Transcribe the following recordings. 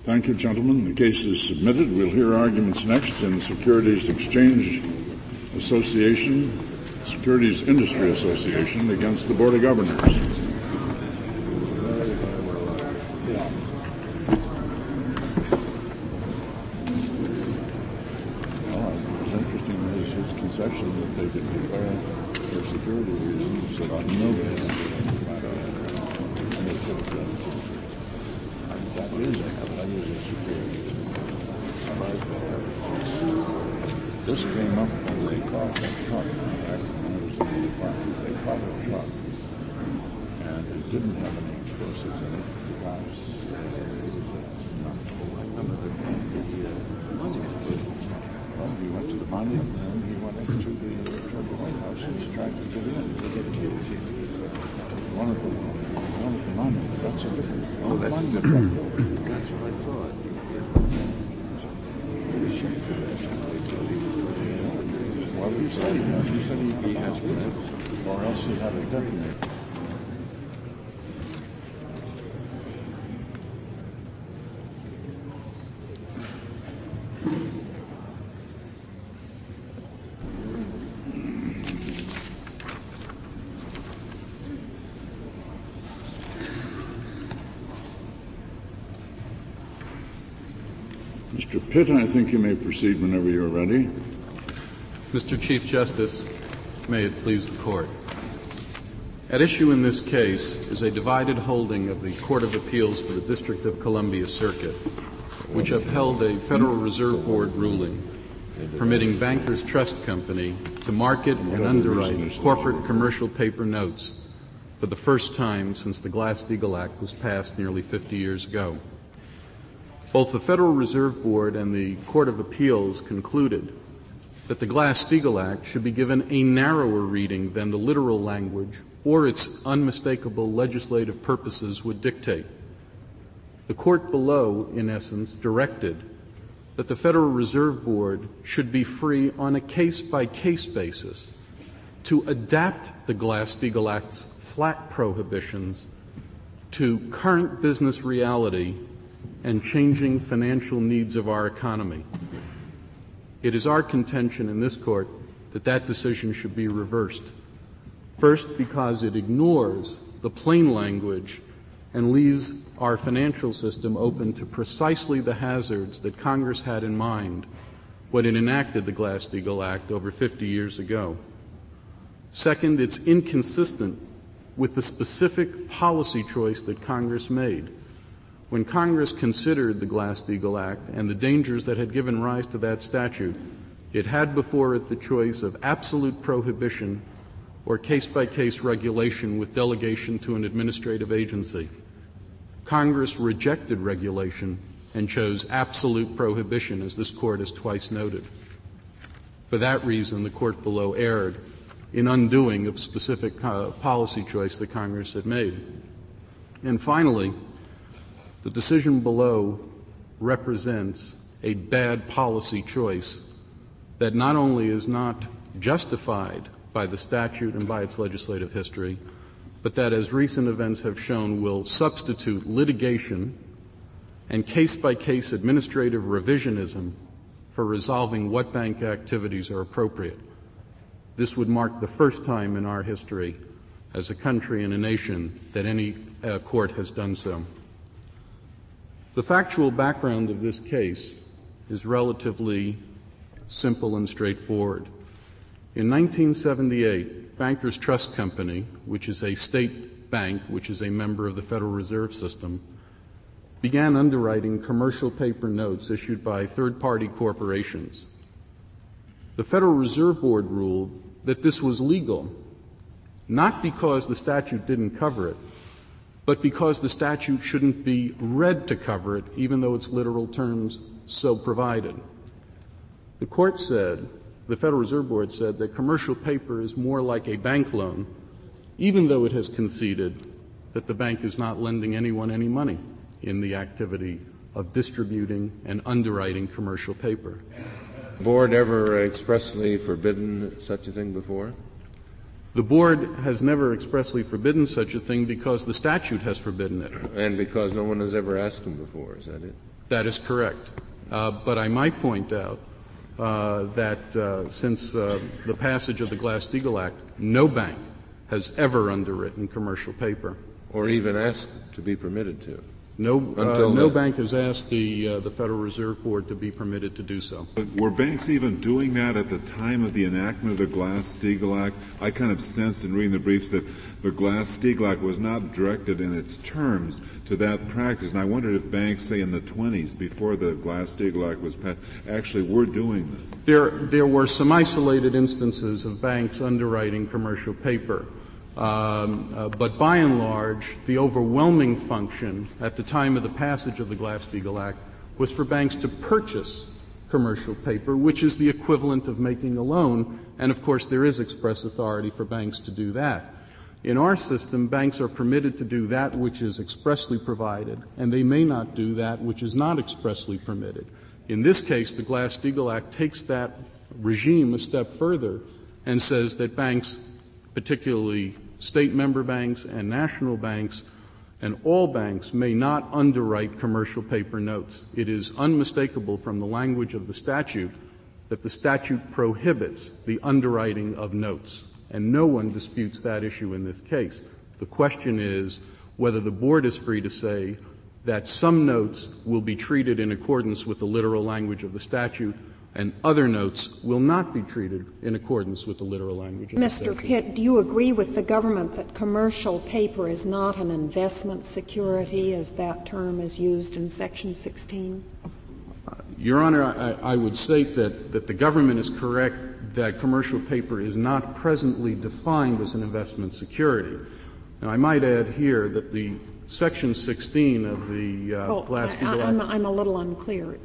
Thank you, gentlemen. The case is submitted. We'll hear arguments next in the Securities Exchange Association, Securities Industry Association against the Board of Governors. Well, it was interesting his concession that they could declare for security reasons that on no basis that is a security. This came up when they caught that truck back when I was in the department. They caught a truck, and it didn't have any explosives in it because well, he went to the bonding, and he went into the White House and tried to get in to get killed. One of the monuments. That's a different. Oh, that's a different. That's what I thought. Well, he said he has. He said he has bullets, or else he had a detonator. Mr. Pitt, I think you may proceed whenever you're ready. Mr. Chief Justice, may it please the Court. At issue in this case is a divided holding of the Court of Appeals for the District of Columbia Circuit, which upheld a Federal Reserve Board ruling permitting Bankers Trust Company to market and underwrite corporate commercial paper notes for the first time since the Glass-Steagall Act was passed nearly 50 years ago. Both the Federal Reserve Board and the Court of Appeals concluded that the Glass-Steagall Act should be given a narrower reading than the literal language or its unmistakable legislative purposes would dictate. The court below, in essence, directed that the Federal Reserve Board should be free on a case-by-case basis to adapt the Glass-Steagall Act's flat prohibitions to current business reality and changing financial needs of our economy. It is our contention in this court that that decision should be reversed. First, because it ignores the plain language and leaves our financial system open to precisely the hazards that Congress had in mind when it enacted the Glass-Steagall Act over 50 years ago. Second, it's inconsistent with the specific policy choice that Congress made. When Congress considered the Glass-Steagall Act and the dangers that had given rise to that statute, it had before it the choice of absolute prohibition or case-by-case regulation with delegation to an administrative agency. Congress rejected regulation and chose absolute prohibition, as this court has twice noted. For that reason, the court below erred in undoing a specific policy choice that Congress had made. And finally, the decision below represents a bad policy choice that not only is not justified by the statute and by its legislative history, but that, as recent events have shown, will substitute litigation and case-by-case administrative revisionism for resolving what bank activities are appropriate. This would mark the first time in our history as a country and a nation that any court has done so. The factual background of this case is relatively simple and straightforward. In 1978, Bankers Trust Company, which is a state bank, which is a member of the Federal Reserve System, began underwriting commercial paper notes issued by third-party corporations. The Federal Reserve Board ruled that this was legal, not because the statute didn't cover it, but because the statute shouldn't be read to cover it, even though its literal terms so provided. The court said, the Federal Reserve Board said, that commercial paper is more like a bank loan, even though it has conceded that the bank is not lending anyone any money in the activity of distributing and underwriting commercial paper. The board ever expressly forbidden such a thing before? The board has never expressly forbidden such a thing because the statute has forbidden it. And because no one has ever asked them before, is that it? That is correct. But I might point out that since the passage of the Glass-Steagall Act, no bank has ever underwritten commercial paper. Or even asked to be permitted to. No bank has asked the Federal Reserve Board to be permitted to do so. But were banks even doing that at the time of the enactment of the Glass-Steagall Act? I kind of sensed in reading the briefs that the Glass-Steagall Act was not directed in its terms to that practice. And I wondered if banks, say in the 20s, before the Glass-Steagall Act was passed, actually were doing this. There were some isolated instances of banks underwriting commercial paper. But by and large, the overwhelming function at the time of the passage of the Glass-Steagall Act was for banks to purchase commercial paper, which is the equivalent of making a loan, and of course there is express authority for banks to do that. In our system, banks are permitted to do that which is expressly provided, and they may not do that which is not expressly permitted. In this case, the Glass-Steagall Act takes that regime a step further and says that banks, particularly state member banks and national banks, and all banks may not underwrite commercial paper notes. It is unmistakable from the language of the statute that the statute prohibits the underwriting of notes, and no one disputes that issue in this case. The question is whether the board is free to say that some notes will be treated in accordance with the literal language of the statute and other notes will not be treated in accordance with the literal language of the statute. Mr. Pitt, do you agree with the government that commercial paper is not an investment security, as that term is used in Section 16? Your Honor, I would state that the government is correct that commercial paper is not presently defined as an investment security. Now, I might add here that the Section 16 of the Glass-Steagall Act— I'm a little unclear.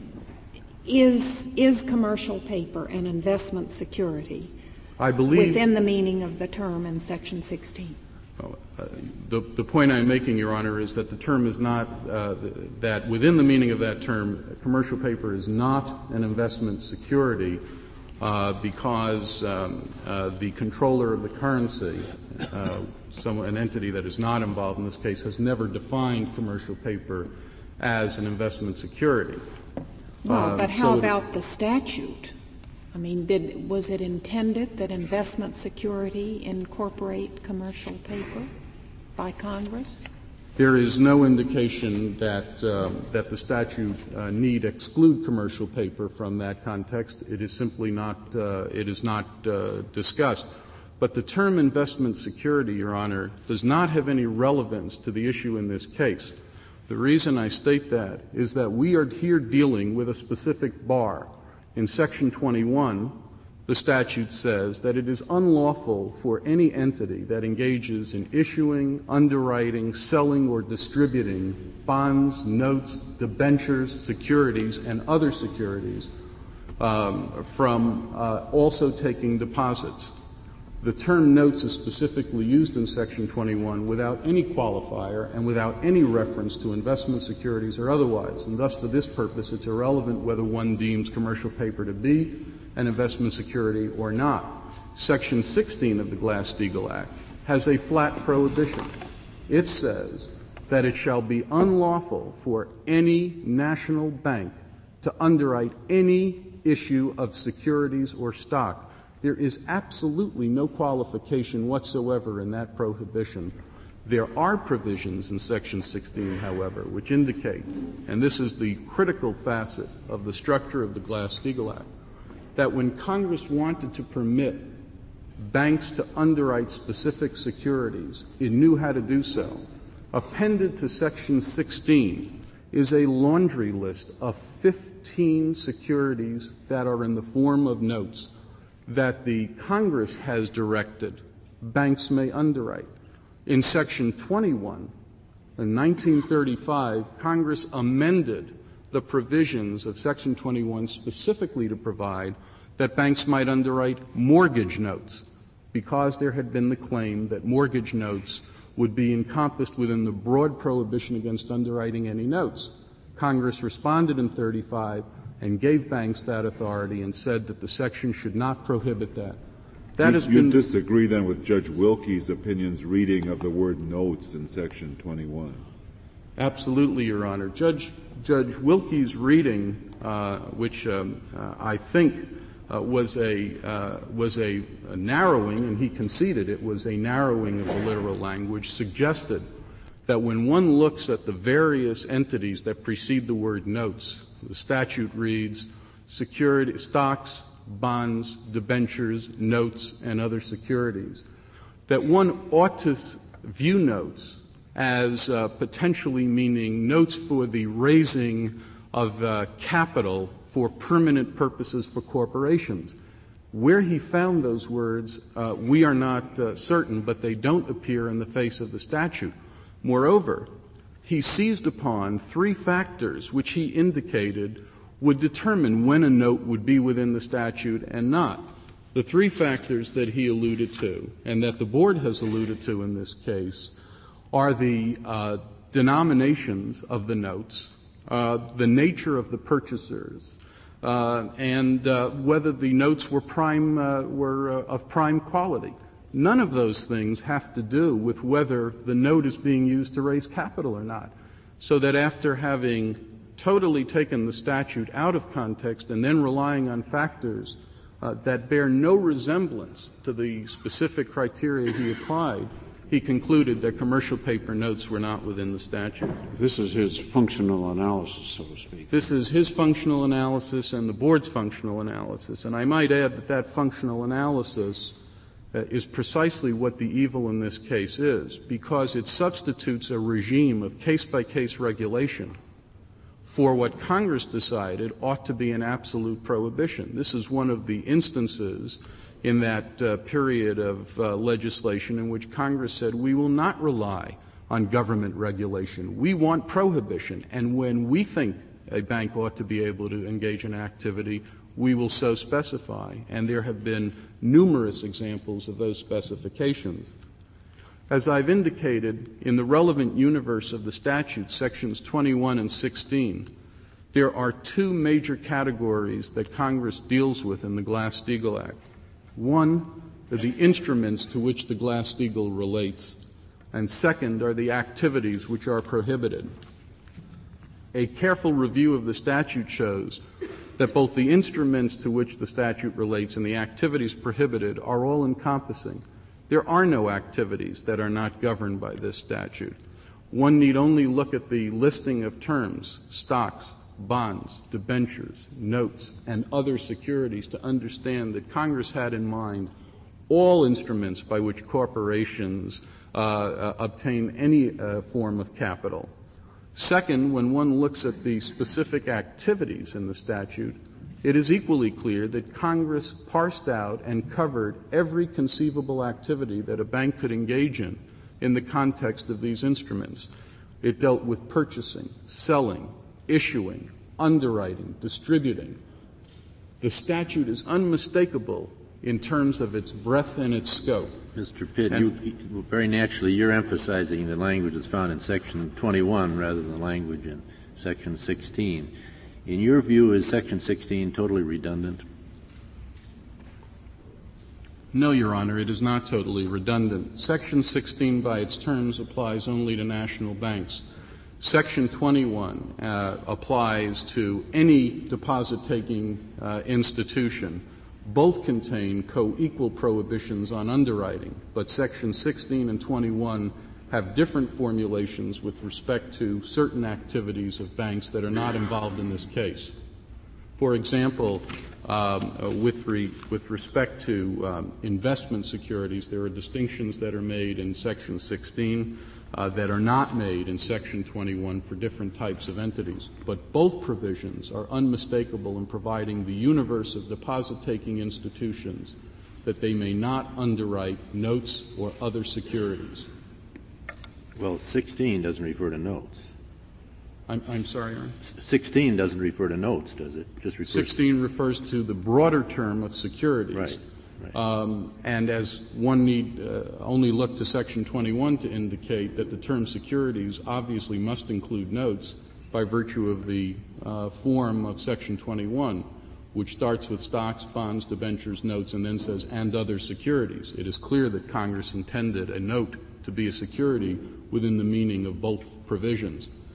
Is commercial paper an investment security? I believe within the meaning of the term in Section 16. The point I'm making, Your Honor, is that the term is not that within the meaning of that term, commercial paper is not an investment security because the controller of the currency, an entity that is not involved in this case, has never defined commercial paper as an investment security. Well, but how about the statute? I mean, was it intended that investment security incorporate commercial paper by Congress? There is no indication that the statute need exclude commercial paper from that context. It is simply not. It is not discussed. But the term investment security, Your Honor, does not have any relevance to the issue in this case. The reason I state that is that we are here dealing with a specific bar. In Section 21, the statute says that it is unlawful for any entity that engages in issuing, underwriting, selling, or distributing bonds, notes, debentures, securities, and other securities from also taking deposits. The term notes is specifically used in Section 21 without any qualifier and without any reference to investment securities or otherwise, and thus for this purpose it's irrelevant whether one deems commercial paper to be an investment security or not. Section 16 of the Glass-Steagall Act has a flat prohibition. It says that it shall be unlawful for any national bank to underwrite any issue of securities or stock. There is absolutely no qualification whatsoever in that prohibition. There are provisions in Section 16, however, which indicate, and this is the critical facet of the structure of the Glass-Steagall Act, that when Congress wanted to permit banks to underwrite specific securities, it knew how to do so. Appended to Section 16 is a laundry list of 15 securities that are in the form of notes that the Congress has directed banks may underwrite. In Section 21, in 1935, Congress amended the provisions of Section 21 specifically to provide that banks might underwrite mortgage notes because there had been the claim that mortgage notes would be encompassed within the broad prohibition against underwriting any notes. Congress responded in 35 and gave banks that authority and said that the section should not prohibit that. You disagree then with Judge Wilkie's opinion's reading of the word notes in Section 21? Absolutely, Your Honor. Judge Wilkie's reading, which I think was a narrowing, and he conceded it was a narrowing of the literal language, suggested that when one looks at the various entities that precede the word notes, the statute reads security, stocks, bonds, debentures, notes, and other securities, that one ought to view notes as potentially meaning notes for the raising of capital for permanent purposes for corporations. Where he found those words, we are not certain, but they don't appear in the face of the statute. Moreover, he seized upon three factors which he indicated would determine when a note would be within the statute and not. The three factors that he alluded to, and that the Board has alluded to in this case, are the denominations of the notes, the nature of the purchasers, and whether the notes were of prime quality. None of those things have to do with whether the note is being used to raise capital or not. So that after having totally taken the statute out of context and then relying on factors that bear no resemblance to the specific criteria he applied, he concluded that commercial paper notes were not within the statute. This is his functional analysis, so to speak. This is his functional analysis and the Board's functional analysis. And I might add that that functional analysis is precisely what the evil in this case is, because it substitutes a regime of case-by-case regulation for what Congress decided ought to be an absolute prohibition. This is one of the instances in that period of legislation in which Congress said we will not rely on government regulation. We want prohibition. And when we think a bank ought to be able to engage in activity, we will so specify. And there have been numerous examples of those specifications. As I've indicated, in the relevant universe of the statute, sections 21 and 16, there are two major categories that Congress deals with in the Glass-Steagall Act. One are the instruments to which the Glass-Steagall relates, and second are the activities which are prohibited. A careful review of the statute shows that both the instruments to which the statute relates and the activities prohibited are all encompassing. There are no activities that are not governed by this statute. One need only look at the listing of terms, stocks, bonds, debentures, notes, and other securities to understand that Congress had in mind all instruments by which corporations obtain any form of capital. Second, when one looks at the specific activities in the statute, it is equally clear that Congress parsed out and covered every conceivable activity that a bank could engage in the context of these instruments. It dealt with purchasing, selling, issuing, underwriting, distributing. The statute is unmistakable in terms of its breadth and its scope. Mr. Pitt, very naturally, you're emphasizing the language that's found in Section 21 rather than the language in Section 16. In your view, is Section 16 totally redundant? No, Your Honor, it is not totally redundant. Section 16, by its terms, applies only to national banks. Section 21 applies to any deposit-taking institution. Both contain co-equal prohibitions on underwriting, but Section 16 and 21 have different formulations with respect to certain activities of banks that are not involved in this case. For example, with respect to investment securities, there are distinctions that are made in Section 16 that are not made in Section 21 for different types of entities. But both provisions are unmistakable in providing the universe of deposit-taking institutions that they may not underwrite notes or other securities. Well, 16 doesn't refer to notes. I'm sorry, Your Honor? 16 doesn't refer to notes, does it? Just refers 16 refers to the broader term of securities. Right. And as one need only look to Section 21 to indicate that the term securities obviously must include notes by virtue of the form of Section 21, which starts with stocks, bonds, debentures, notes, and then says, and other securities. It is clear that Congress intended a note to be a security within the meaning of both provisions.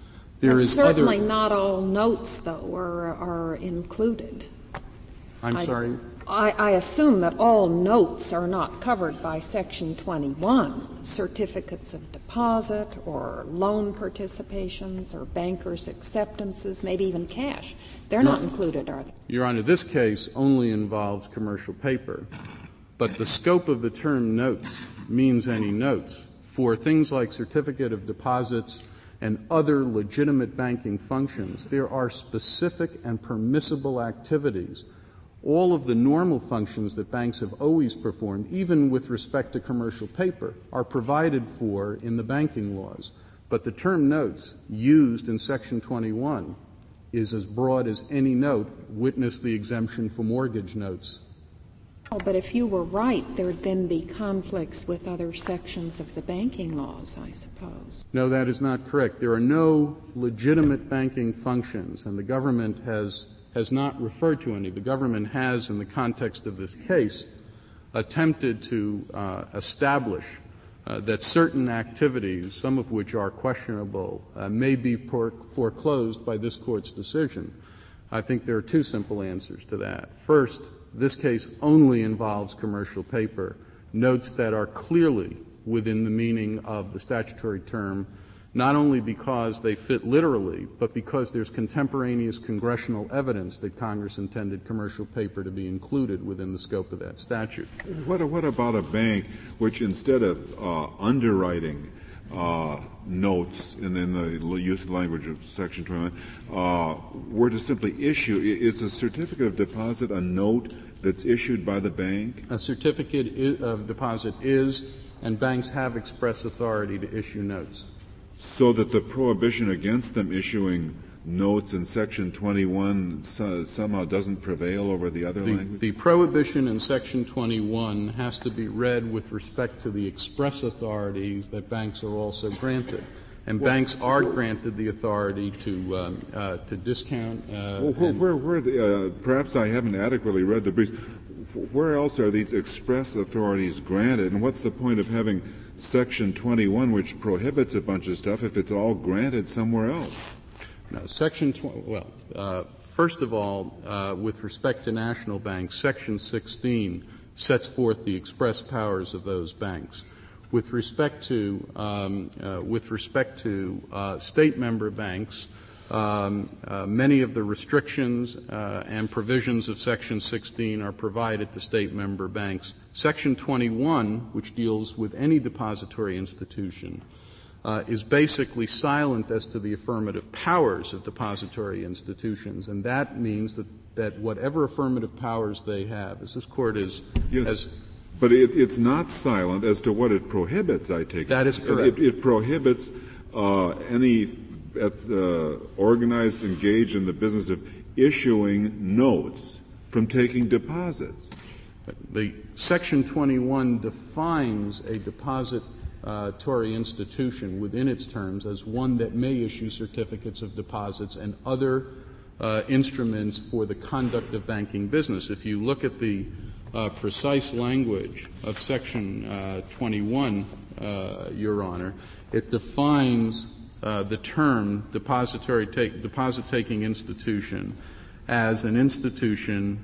There is certainly not all notes, though, are included. I'm sorry? I assume that all notes are not covered by Section 21, certificates of deposit or loan participations or bankers' acceptances, maybe even cash. They're not included, are they? Your Honor, this case only involves commercial paper, but the scope of the term notes means any notes. For things like certificate of deposits and other legitimate banking functions, there are specific and permissible activities. All of the normal functions that banks have always performed, even with respect to commercial paper, are provided for in the banking laws. But the term notes used in Section 21 is as broad as any note, witness the exemption for mortgage notes. Oh, but if you were right, there would then be conflicts with other sections of the banking laws, I suppose. No, that is not correct. There are no legitimate banking functions, and the government has not referred to any. The government has, in the context of this case, attempted to establish that certain activities, some of which are questionable, may be foreclosed by this Court's decision. I think there are two simple answers to that. First, this case only involves commercial paper, notes that are clearly within the meaning of the statutory term, not only because they fit literally, but because there's contemporaneous congressional evidence that Congress intended commercial paper to be included within the scope of that statute. What about a bank which, instead of underwriting notes and then the use of language of Section 21, were to simply issue, is a certificate of deposit a note that's issued by the bank? A certificate of deposit is, and banks have express authority to issue notes. So that the prohibition against them issuing notes in Section 21 somehow doesn't prevail over the other language? The prohibition in Section 21 has to be read with respect to the express authorities that banks are also granted. And banks are granted the authority to discount. Perhaps I haven't adequately read the briefs. Where else are these express authorities granted? And what's the point of having Section 21, which prohibits a bunch of stuff, if it's all granted somewhere else? No, Section 20. First of all, with respect to national banks, Section 16 sets forth the express powers of those banks. With respect to state member banks, many of the restrictions and provisions of Section 16 are provided to state member banks. Section 21, which deals with any depository institution, is basically silent as to the affirmative powers of depository institutions, and that means that whatever affirmative powers they have, as this Court is... Yes. But it's not silent as to what it prohibits, I take it. That is correct. It prohibits any organized, engaged in the business of issuing notes from taking deposits. The Section 21 defines a depository institution within its terms as one that may issue certificates of deposits and other instruments for the conduct of banking business. If you look at the precise language of Section 21, Your Honor, it defines the term deposit-taking institution as an institution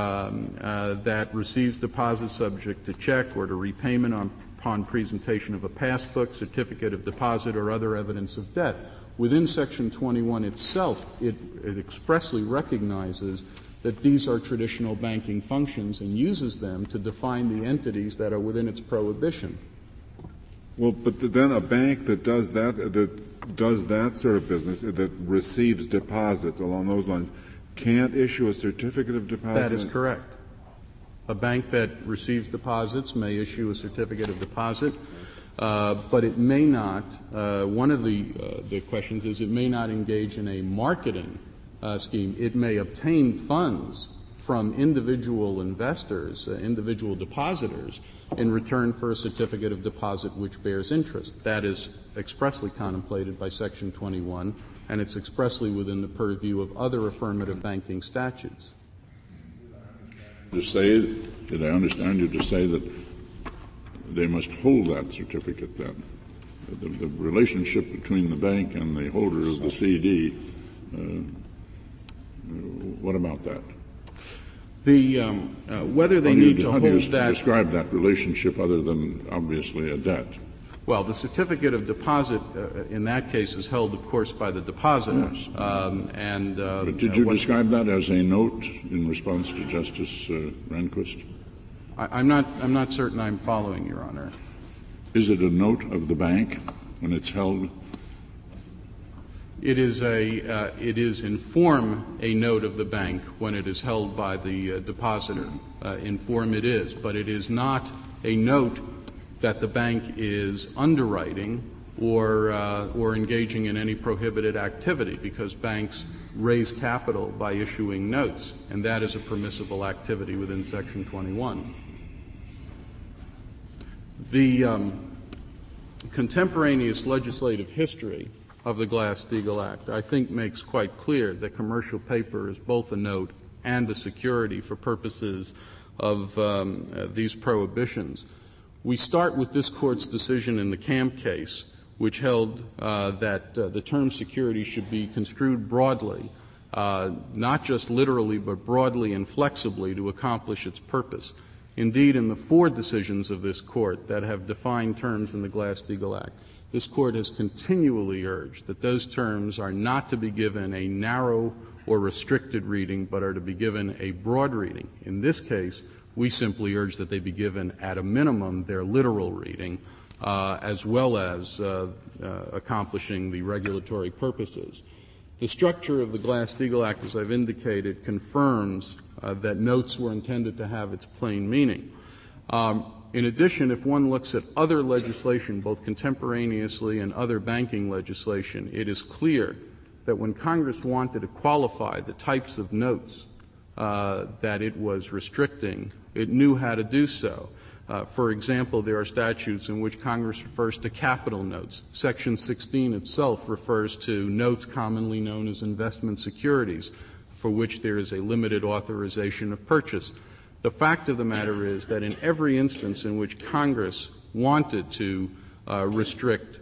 that receives deposits subject to check or to repayment upon presentation of a passbook, certificate of deposit, or other evidence of debt. Within Section 21 itself, it expressly recognizes that these are traditional banking functions and uses them to define the entities that are within its prohibition. Well, but then a bank that does that sort of business, that receives deposits along those lines, can't issue a certificate of deposit? That is correct. A bank that receives deposits may issue a certificate of deposit, but it may not. One of the questions is it may not engage in a marketing scheme. It may obtain funds from individual investors, individual depositors, in return for a certificate of deposit which bears interest. That is expressly contemplated by Section 21, and it's expressly within the purview of other affirmative banking statutes. Did I understand you to say that they must hold that certificate then? the relationship between the bank and the holder of the CD. What about that? Whether they need to hold that. How do you describe that relationship other than obviously a debt? Well, the certificate of deposit in that case is held, of course, by the depositor. Yes. But did you describe that as a note in response to Justice Rehnquist? I'm not certain I'm following, Your Honor. Is it a note of the bank when it's held? It is in form a note of the bank when it is held by the depositor. In form it is, but it is not a note that the bank is underwriting or engaging in any prohibited activity, because banks raise capital by issuing notes, and that is a permissible activity within Section 21. The contemporaneous legislative history of the Glass-Steagall Act, I think, makes quite clear that commercial paper is both a note and a security for purposes of these prohibitions. We start with this Court's decision in the Camp case, which held that the term security should be construed broadly, not just literally, but broadly and flexibly to accomplish its purpose. Indeed, in the 4 decisions of this Court that have defined terms in the Glass-Steagall Act, this Court has continually urged that those terms are not to be given a narrow or restricted reading, but are to be given a broad reading. In this case, we simply urge that they be given, at a minimum, their literal reading, as well as accomplishing the regulatory purposes. The structure of the Glass-Steagall Act, as I've indicated, confirms that notes were intended to have its plain meaning. In addition, if one looks at other legislation, both contemporaneously and other banking legislation, it is clear that when Congress wanted to qualify the types of notes that it was restricting, it knew how to do so. For example, there are statutes in which Congress refers to capital notes. Section 16 itself refers to notes commonly known as investment securities, for which there is a limited authorization of purchase. The fact of the matter is that in every instance in which Congress wanted to restrict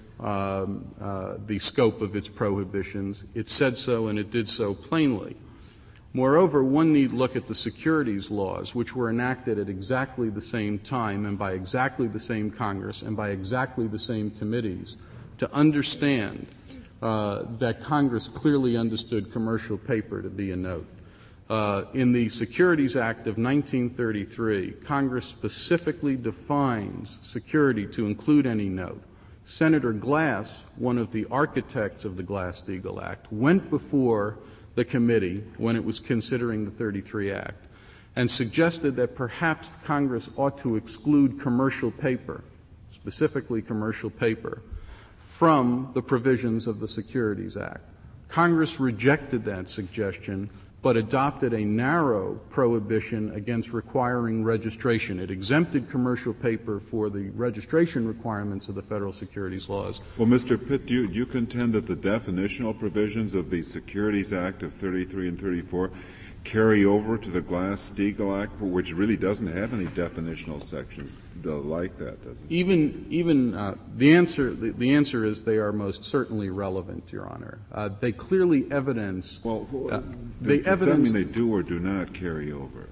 the scope of its prohibitions, it said so, and it did so plainly. Moreover, one need look at the securities laws, which were enacted at exactly the same time and by exactly the same Congress and by exactly the same committees, to understand that Congress clearly understood commercial paper to be a note. In the Securities Act of 1933, Congress specifically defines security to include any note. Senator Glass, one of the architects of the Glass-Steagall Act, went before the committee when it was considering the 33 Act and suggested that perhaps Congress ought to exclude commercial paper, specifically commercial paper, from the provisions of the Securities Act. Congress rejected that suggestion, but adopted a narrow prohibition against requiring registration. It exempted commercial paper for the registration requirements of the federal securities laws. Well, Mr. Pitt, do you contend that the definitional provisions of the Securities Act of 33 and 34 carry over to the Glass-Steagall Act, which really doesn't have any definitional sections like that, does it? The answer is they are most certainly relevant, Your Honor. They clearly evidence. Well, does that mean they do or do not carry over?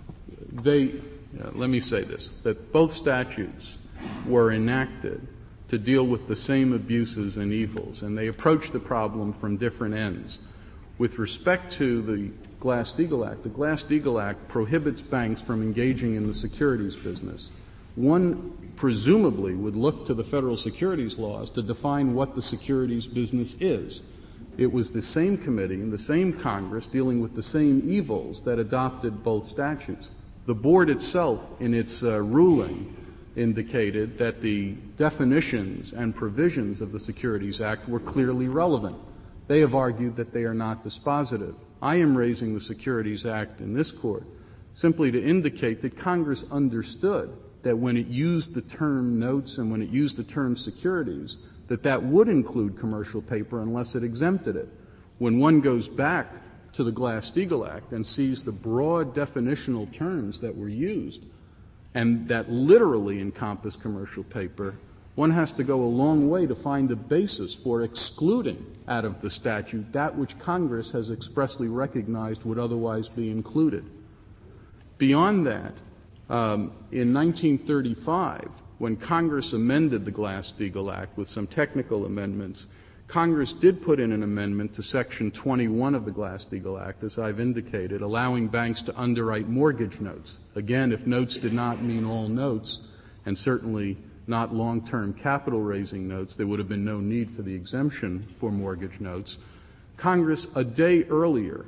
Let me say this: that both statutes were enacted to deal with the same abuses and evils, and they approach the problem from different ends. With respect to the Glass-Steagall Act, the Glass-Steagall Act prohibits banks from engaging in the securities business. One presumably would look to the federal securities laws to define what the securities business is. It was the same committee and the same Congress dealing with the same evils that adopted both statutes. The board itself, in its ruling, indicated that the definitions and provisions of the Securities Act were clearly relevant. They have argued that they are not dispositive. I am raising the Securities Act in this court simply to indicate that Congress understood that when it used the term notes and when it used the term securities, that would include commercial paper unless it exempted it. When one goes back to the Glass-Steagall Act and sees the broad definitional terms that were used and that literally encompass commercial paper, one has to go a long way to find a basis for excluding out of the statute that which Congress has expressly recognized would otherwise be included. Beyond that, in 1935, when Congress amended the Glass-Steagall Act with some technical amendments, Congress did put in an amendment to Section 21 of the Glass-Steagall Act, as I've indicated, allowing banks to underwrite mortgage notes. Again, if notes did not mean all notes, and certainly not long-term capital-raising notes, there would have been no need for the exemption for mortgage notes. Congress, a day earlier,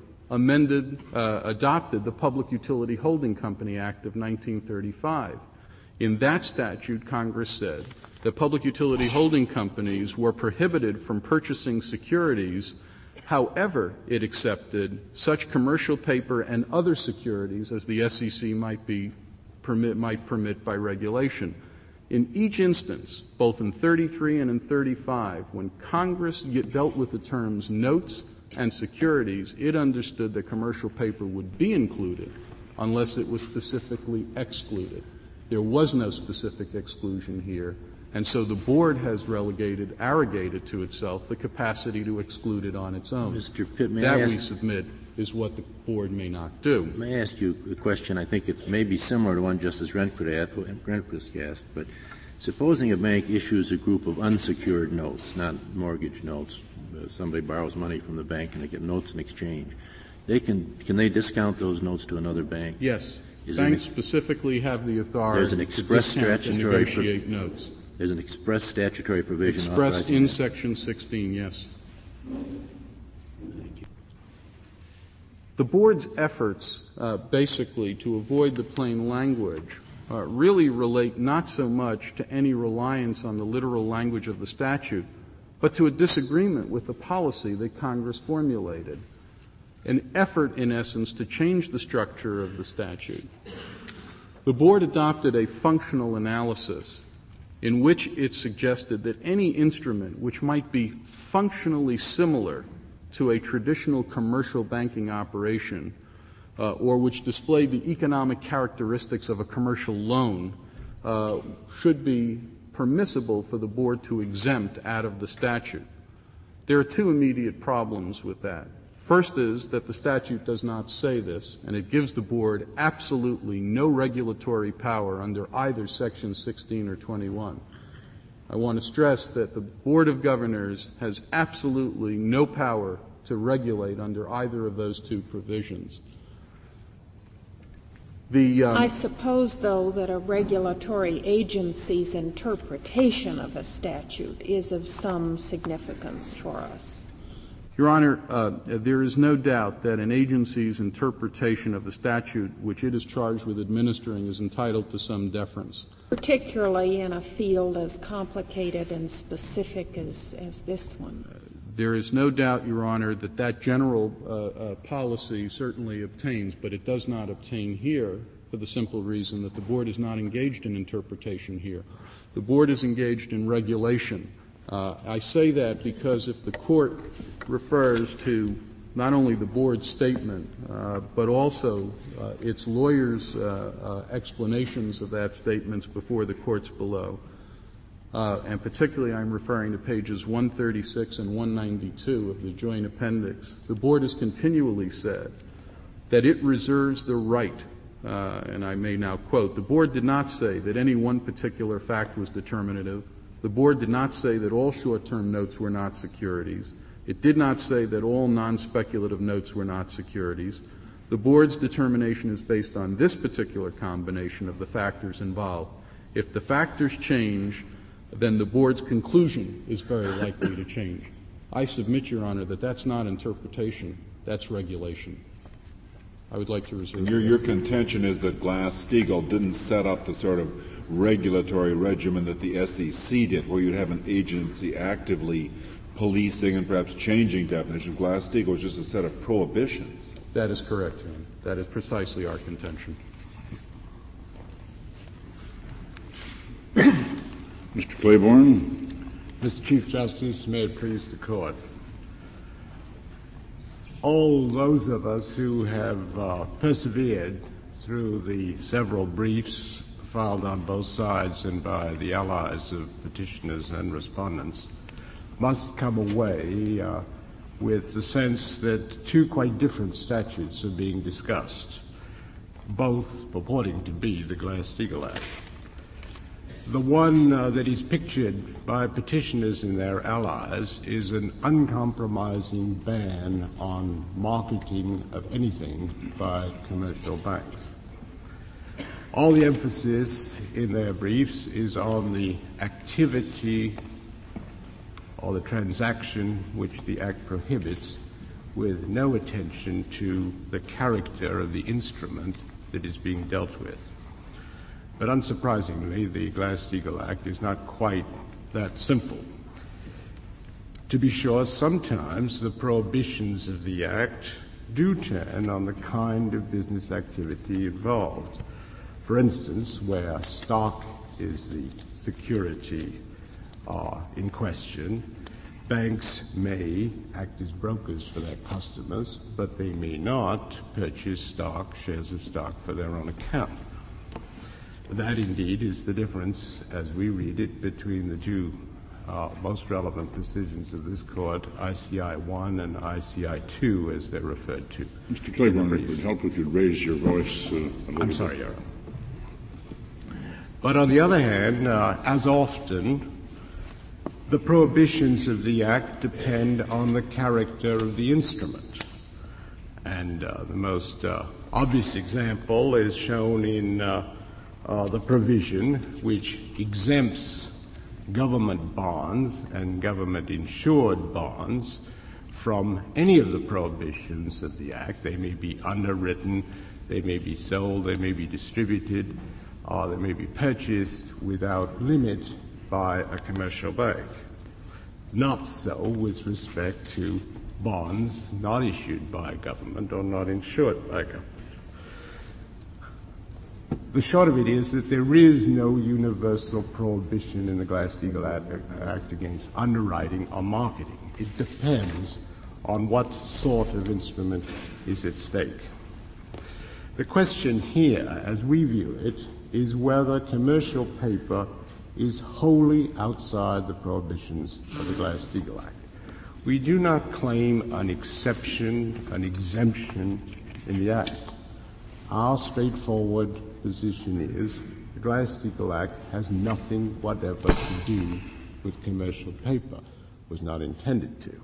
adopted the Public Utility Holding Company Act of 1935. In that statute, Congress said that public utility holding companies were prohibited from purchasing securities, however it accepted such commercial paper and other securities as the SEC might permit by regulation. In each instance, both in 33 and in 35, when Congress dealt with the terms notes and securities, it understood that commercial paper would be included unless it was specifically excluded. There was no specific exclusion here, and so the board has arrogated to itself the capacity to exclude it on its own. Mr. Pitt, we submit, is what the board may not do. May I ask you a question? I think it may be similar to one Justice Rehnquist asked, but supposing a bank issues a group of unsecured notes, not mortgage notes, somebody borrows money from the bank and they get notes in exchange, can they discount those notes to another bank? Yes. Banks specifically have the authority to discount and negotiate notes. There's an express statutory provision expressed in that. Section 16, yes. Thank you. The board's efforts basically to avoid the plain language really relate not so much to any reliance on the literal language of the statute, but to a disagreement with the policy that Congress formulated, an effort, in essence, to change the structure of the statute. The board adopted a functional analysis in which it suggested that any instrument which might be functionally similar to a traditional commercial banking operation or which displayed the economic characteristics of a commercial loan should be permissible for the board to exempt out of the statute. There are two immediate problems with that. First is that the statute does not say this, and it gives the board absolutely no regulatory power under either Section 16 or 21. I want to stress that the Board of Governors has absolutely no power to regulate under either of those two provisions. I suppose, though, that a regulatory agency's interpretation of a statute is of some significance for us. Your Honor, there is no doubt that an agency's interpretation of the statute which it is charged with administering is entitled to some deference. Particularly in a field as complicated and specific as this one. There is no doubt, Your Honor, that general policy certainly obtains, but it does not obtain here for the simple reason that the board is not engaged in interpretation here. The board is engaged in regulation. I say that because if the court refers to not only the board's statement, but also its lawyers' explanations of that statement before the courts below, and particularly I'm referring to pages 136 and 192 of the joint appendix, the board has continually said that it reserves the right, and I may now quote, the board did not say that any one particular fact was determinative. The board did not say that all short-term notes were not securities. It did not say that all non-speculative notes were not securities. The board's determination is based on this particular combination of the factors involved. If the factors change, then the board's conclusion is very likely to change. I submit, Your Honor, that that's not interpretation, that's regulation. I would like to reserve. Your contention is that Glass-Steagall didn't set up the sort of regulatory regimen that the SEC did, where you'd have an agency actively policing and perhaps changing definitions. Glass-Steagall was just a set of prohibitions. That is correct, Your Honor. That is precisely our contention. Mr. Claiborne. Mr. Chief Justice, may it please the Court. All those of us who have persevered through the several briefs filed on both sides and by the allies of petitioners and respondents, must come away with the sense that two quite different statutes are being discussed, both purporting to be the Glass-Steagall Act. The one that is pictured by petitioners and their allies is an uncompromising ban on marketing of anything by commercial banks. All the emphasis in their briefs is on the activity or the transaction which the Act prohibits, with no attention to the character of the instrument that is being dealt with. But unsurprisingly, the Glass-Steagall Act is not quite that simple. To be sure, sometimes the prohibitions of the Act do turn on the kind of business activity involved. For instance, where stock is the security in question, banks may act as brokers for their customers, but they may not purchase stock, shares of stock, for their own account. That, indeed, is the difference, as we read it, between the two most relevant decisions of this Court, ICI 1 and ICI 2, as they're referred to. Mr. Claiborne, it would help if you'd raise your voice a little I'm sorry, Your Honor. But on the other hand, as often, the prohibitions of the Act depend on the character of the instrument. And the most obvious example is shown in the provision which exempts government bonds and government-insured bonds from any of the prohibitions of the Act. They may be underwritten, they may be sold, they may be distributed, or they may be purchased without limit by a commercial bank. Not so with respect to bonds not issued by government or not insured by government. The short of it is that there is no universal prohibition in the Glass-Steagall Act against underwriting or marketing. It depends on what sort of instrument is at stake. The question here, as we view it, is whether commercial paper is wholly outside the prohibitions of the Glass-Steagall Act. We do not claim an exception, an exemption in the Act. Our straightforward position is the Glass-Steagall Act has nothing whatever to do with commercial paper, was not intended to.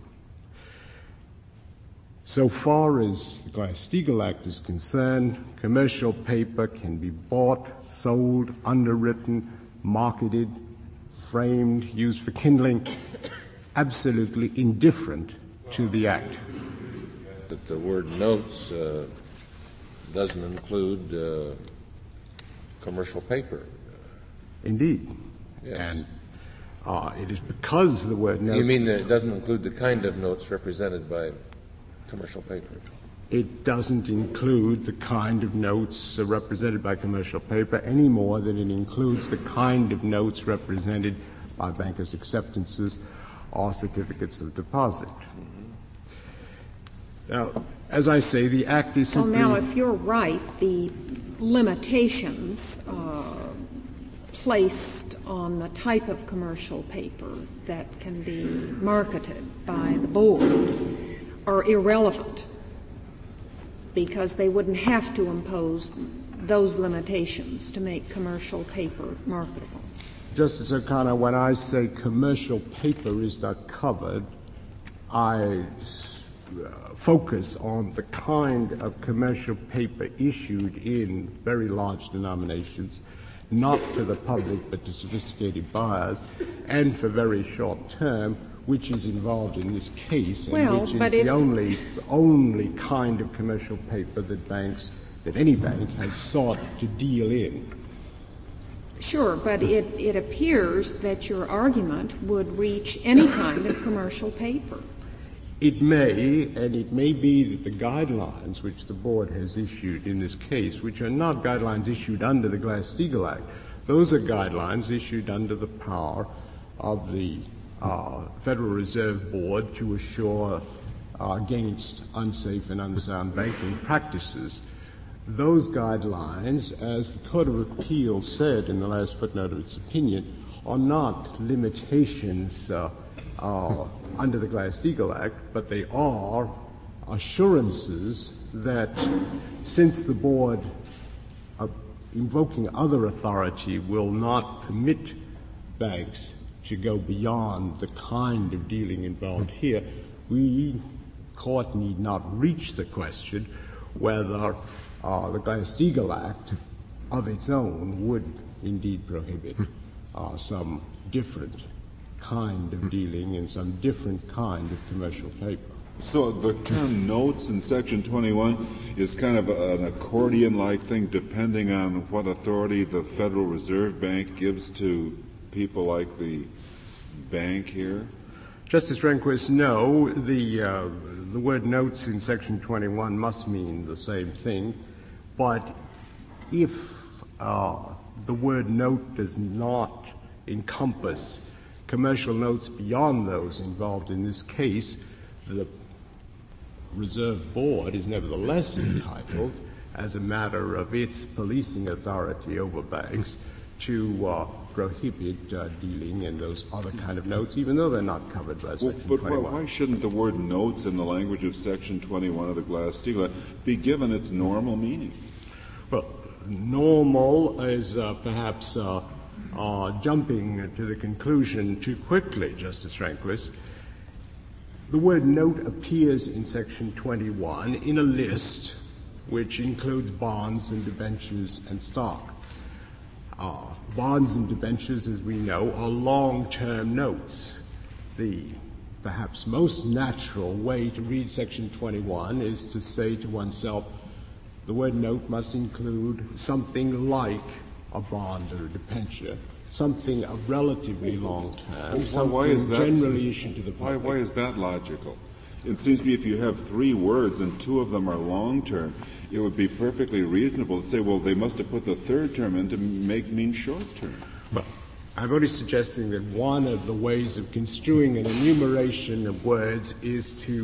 So far as the Glass-Steagall Act is concerned, commercial paper can be bought, sold, underwritten, marketed, framed, used for kindling, absolutely indifferent to the Act. That the word notes doesn't include commercial paper. Indeed. Yes. And it is because the word notes... You mean that it doesn't include the kind of notes represented by commercial paper? It doesn't include the kind of notes represented by commercial paper any more than it includes the kind of notes represented by bankers' acceptances or certificates of deposit. Now, as I say, the Act is simply... Well, now, if you're right, the limitations placed on the type of commercial paper that can be marketed by the board are irrelevant, because they wouldn't have to impose those limitations to make commercial paper marketable. Justice O'Connor, when I say commercial paper is not covered, I focus on the kind of commercial paper issued in very large denominations, not to the public but to sophisticated buyers, and for very short term, which is involved in this case, and which is the only kind of commercial paper that any bank has sought to deal in. Sure, but it appears that your argument would reach any kind of commercial paper. It may, and it may be that the guidelines which the board has issued in this case, which are not guidelines issued under the Glass-Steagall Act, those are guidelines issued under the power of the Federal Reserve Board to assure against unsafe and unsound banking practices. those guidelines, as the Court of Appeal said in the last footnote of its opinion, are not limitations under the Glass-Steagall Act, but they are assurances that since the Board, invoking other authority, will not permit banks to go beyond the kind of dealing involved here, Court need not reach the question whether the Glass-Steagall Act of its own would indeed prohibit some different kind of dealing in some different kind of commercial paper. So the term notes in Section 21 is kind of an accordion-like thing depending on what authority the Federal Reserve Bank gives to people like the bank here? Justice Rehnquist, no. The word notes in Section 21 must mean the same thing, but if the word note does not encompass commercial notes beyond those involved in this case, the Reserve Board is nevertheless entitled, as a matter of its policing authority over banks, to prohibit dealing in those other kind of notes, even though they're not covered by Section 21. But why shouldn't the word notes in the language of Section 21 of the Glass-Steagall Act be given its normal meaning? Well, normal is perhaps jumping to the conclusion too quickly, Justice Rehnquist. The word note appears in Section 21 in a list which includes bonds and debentures and stock. Bonds and debentures, as we know, are long-term notes. The perhaps most natural way to read Section 21 is to say to oneself, the word note must include something like a bond or a debenture, something of relatively long term, something generally issued to the public. Why is that logical? It seems to me if you have three words and two of them are long term, it would be perfectly reasonable to say, well, they must have put the third term in to mean short term. Well, I'm only suggesting that one of the ways of construing an enumeration of words is to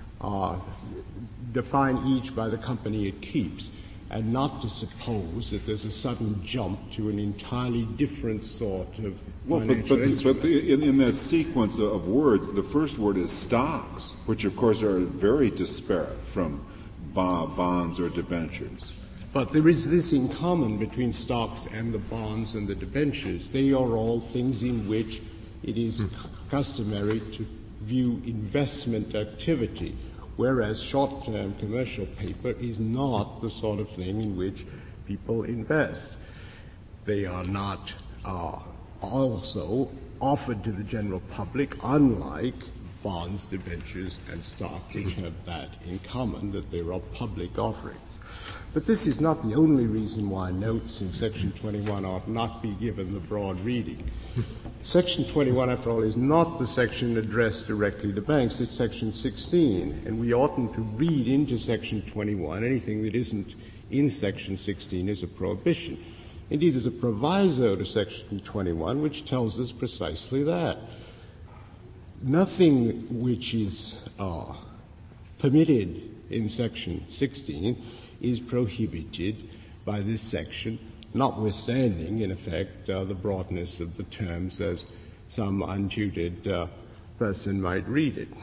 define each by the company it keeps, and not to suppose that there's a sudden jump to an entirely different sort of financial instrument. But in that sequence of words, the first word is stocks, which of course are very disparate from bonds or debentures. But there is this in common between stocks and the bonds and the debentures. They are all things in which it is customary to view investment activity, whereas short-term commercial paper is not the sort of thing in which people invest. They are not also offered to the general public, unlike bonds, debentures, and stock, which have that in common, that they are public offerings. But this is not the only reason why notes in Section 21 ought not be given the broad reading. Section 21, after all, is not the section addressed directly to banks. It's Section 16, and we oughtn't to read into Section 21 anything that isn't in Section 16 as a prohibition. Indeed, there's a proviso to Section 21 which tells us precisely that. Nothing which is permitted in Section 16 is prohibited by this section, notwithstanding, in effect, the broadness of the terms as some untutored person might read it.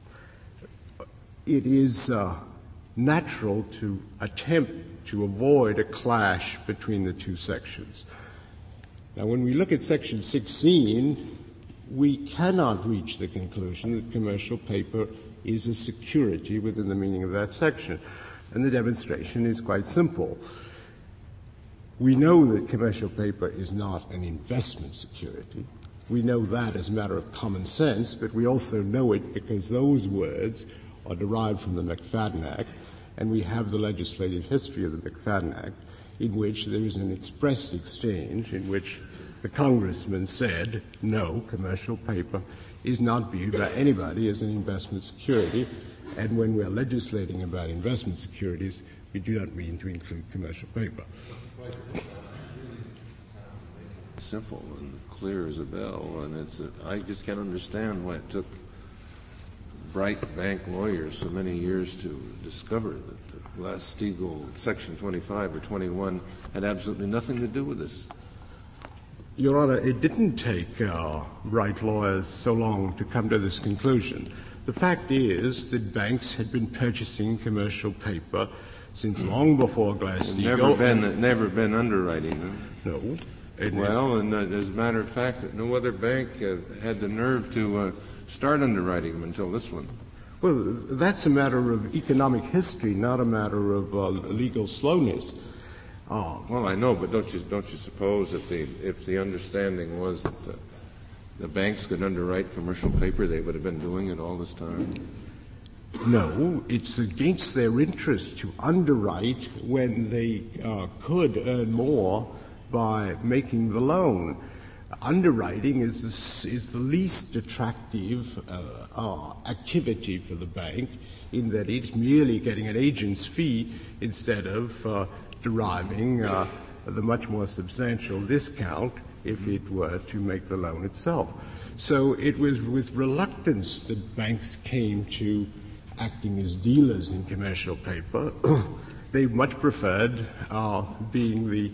It is natural to attempt to avoid a clash between the two sections. Now, when we look at Section 16, we cannot reach the conclusion that commercial paper is a security within the meaning of that section. And the demonstration is quite simple. We know that commercial paper is not an investment security. We know that as a matter of common sense, but we also know it because those words are derived from the McFadden Act, and we have the legislative history of the McFadden Act, in which there is an express exchange in which the congressman said, no, commercial paper is not viewed by anybody as an investment security, and when we're legislating about investment securities, we do not mean to include commercial paper. Simple and clear as a bell, and I just can't understand why it took bright bank lawyers so many years to discover that Glass-Steagall, Section 25 or 21, had absolutely nothing to do with this. Your Honor, it didn't take Wright lawyers so long to come to this conclusion. The fact is that banks had been purchasing commercial paper since long before Glass-Steagall. Never been underwriting them. No. And as a matter of fact, no other bank had the nerve to start underwriting them until this one. Well, that's a matter of economic history, not a matter of legal slowness. Well, I know, but don't you suppose that if the understanding was that the banks could underwrite commercial paper, they would have been doing it all this time? No, it's against their interest to underwrite when they could earn more by making the loan. Underwriting is the least attractive activity for the bank, in that it's merely getting an agent's fee instead of deriving the much more substantial discount if it were to make the loan itself. So it was with reluctance that banks came to acting as dealers in commercial paper. They much preferred being the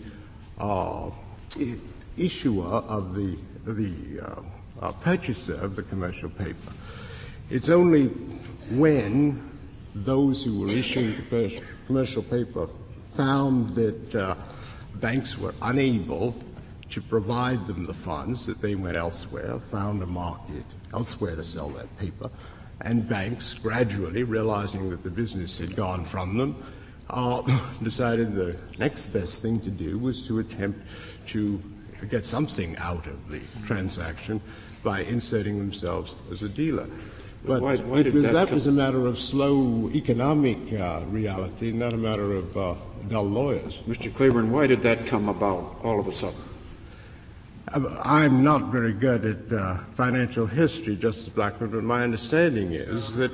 issuer of the purchaser of the commercial paper. It's only when those who were issuing commercial paper found that banks were unable to provide them the funds that they went elsewhere, found a market elsewhere to sell that paper, and banks gradually, realizing that the business had gone from them, decided the next best thing to do was to attempt to get something out of the transaction by inserting themselves as a dealer. But that was a matter of slow economic reality, not a matter of dull lawyers. Mr. Claiborne, why did that come about all of a sudden? I'm not very good at financial history, Justice Blackmun, but my understanding is that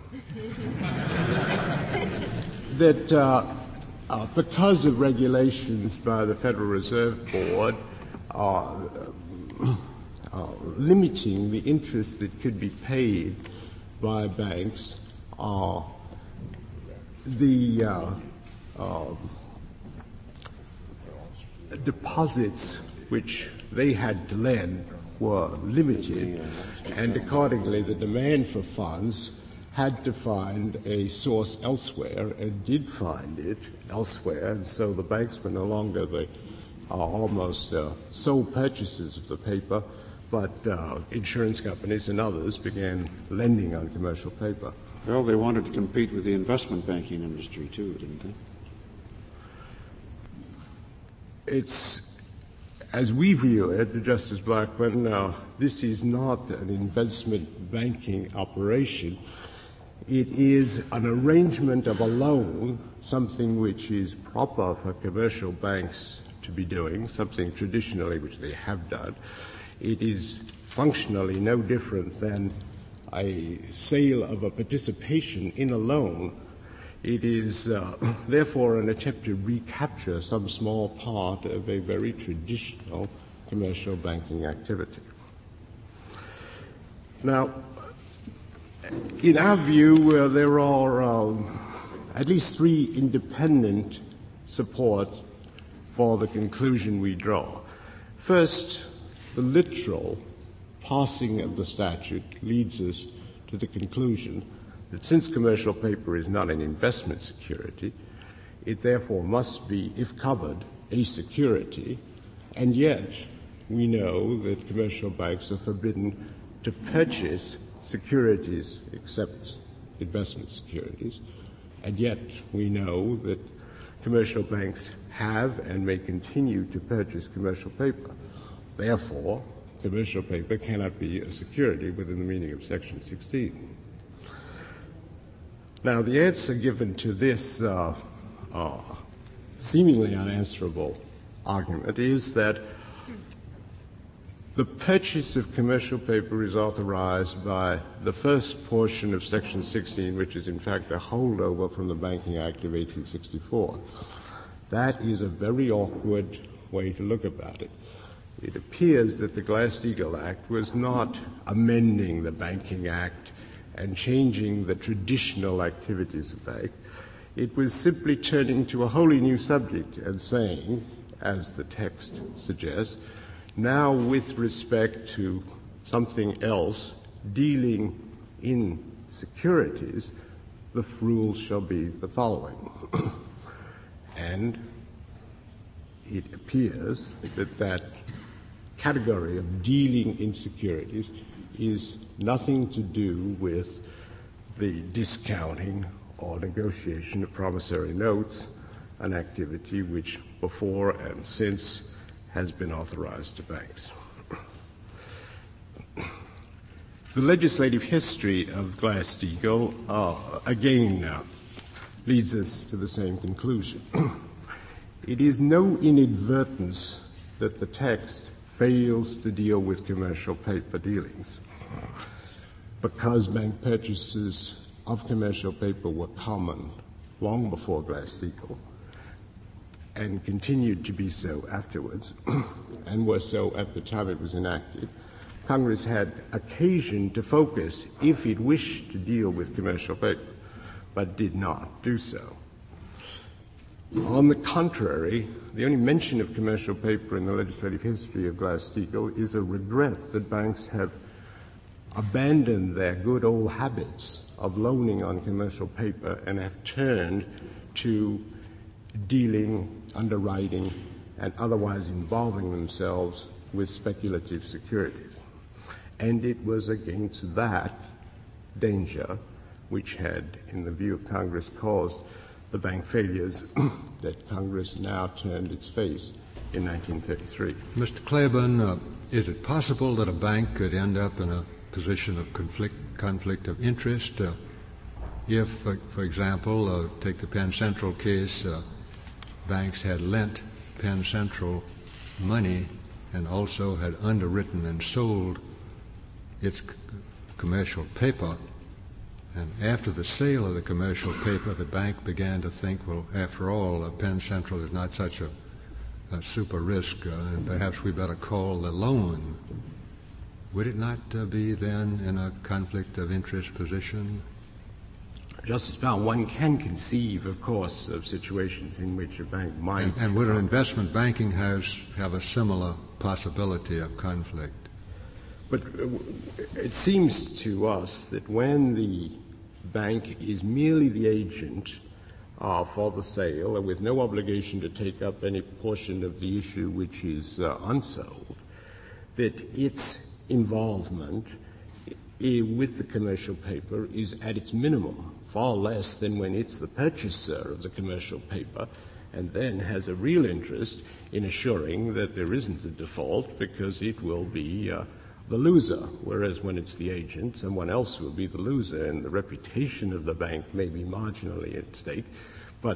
because of regulations by the Federal Reserve Board limiting the interest that could be paid by banks, the deposits which they had to lend were limited, and accordingly the demand for funds had to find a source elsewhere, and did find it elsewhere, and so the banks were no longer the almost sole purchasers of the paper, but insurance companies and others began lending on commercial paper. Well, they wanted to compete with the investment banking industry too, didn't they? It's, as we view it, Justice Blackmun, this is not an investment banking operation. It is an arrangement of a loan, something which is proper for commercial banks to be doing, something traditionally which they have done. It is functionally no different than a sale of a participation in a loan. It is therefore an attempt to recapture some small part of a very traditional commercial banking activity. Now, in our view, there are at least three independent support for the conclusion we draw. First, the literal parsing of the statute leads us to the conclusion that since commercial paper is not an investment security, it therefore must be, if covered, a security, and yet we know that commercial banks are forbidden to purchase securities except investment securities, and yet we know that commercial banks have and may continue to purchase commercial paper. Therefore, commercial paper cannot be a security within the meaning of Section 16. Now, the answer given to this seemingly unanswerable argument is that the purchase of commercial paper is authorized by the first portion of Section 16, which is in fact a holdover from the Banking Act of 1864. That is a very awkward way to look about it. It appears that the Glass-Steagall Act was not amending the Banking Act and changing the traditional activities of the bank. It was simply turning to a wholly new subject and saying, as the text suggests, now with respect to something else dealing in securities, the rules shall be the following. And it appears that that category of dealing in securities is nothing to do with the discounting or negotiation of promissory notes, an activity which before and since has been authorized to banks. The legislative history of Glass-Steagall again leads us to the same conclusion. It is no inadvertence that the text fails to deal with commercial paper dealings, because bank purchases of commercial paper were common long before Glass-Steagall and continued to be so afterwards and were so at the time it was enacted. Congress had occasion to focus if it wished to deal with commercial paper, but did not do so. On the contrary, the only mention of commercial paper in the legislative history of Glass-Steagall is a regret that banks have abandoned their good old habits of loaning on commercial paper and have turned to dealing, underwriting, and otherwise involving themselves with speculative securities. And it was against that danger which had, in the view of Congress, caused the bank failures that Congress now turned its face in 1933. Mr. Claiborne, is it possible that a bank could end up in a position of conflict of interest if, for example, take the Penn Central case, banks had lent Penn Central money and also had underwritten and sold its commercial paper, and after the sale of the commercial paper, the bank began to think, well, after all, Penn Central is not such a super risk, and perhaps we better call the loan. Would it not be then in a conflict of interest position? Justice Brown, one can conceive, of course, of situations in which a bank might... And would an investment banking house have a similar possibility of conflict? But it seems to us that when the bank is merely the agent for the sale and with no obligation to take up any portion of the issue which is unsold, that its involvement with the commercial paper is at its minimum, far less than when it's the purchaser of the commercial paper and then has a real interest in assuring that there isn't a default because it will be the loser, whereas when it's the agent, someone else will be the loser, and the reputation of the bank may be marginally at stake, but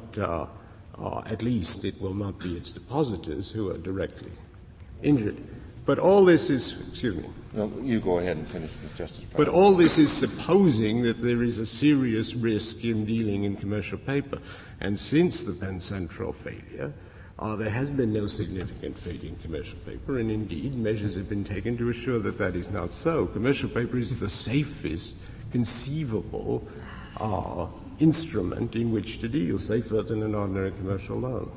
at least it will not be its depositors who are directly injured. But all this is, excuse me. No, you go ahead and finish with Justice Breyer. But all this is supposing that there is a serious risk in dealing in commercial paper. And since the Penn Central failure, there has been no significant failure in commercial paper, and indeed measures have been taken to assure that that is not so. Commercial paper is the safest conceivable instrument in which to deal, safer than an ordinary commercial loan.